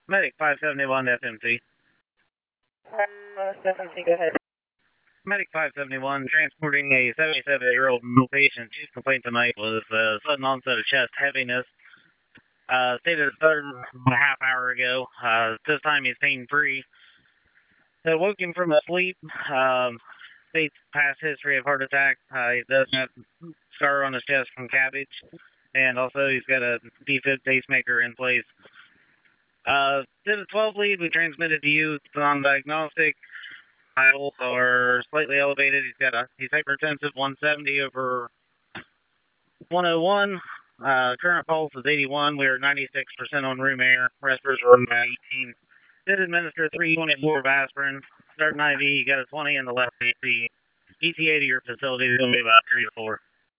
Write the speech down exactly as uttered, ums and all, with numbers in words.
Medic five seventy-one F M C. Uh, F M C, go ahead. Medic five seventy-one, transporting a seventy-seven-year-old male patient. Chief complaint tonight was uh, sudden onset of chest heaviness. Uh, stated started a half hour ago. Uh, this time he's pain-free. They woke him from a sleep. Um, states past history of heart attack. Uh, he does have scar on his chest from cabbage. And also he's got a defib pacemaker in place. Uh, did a twelve lead. We transmitted to you. It's non-diagnostic. Vitals are slightly elevated. He's got a he's hypertensive, one seventy over one oh one. Uh, current pulse is eighty-one. We're ninety-six percent on room air. Respiratory room at eighteen. Did administer three twenty-four of aspirin. Starting I V, you got a twenty in the left A C. E T A to your facility is going to be about three to four.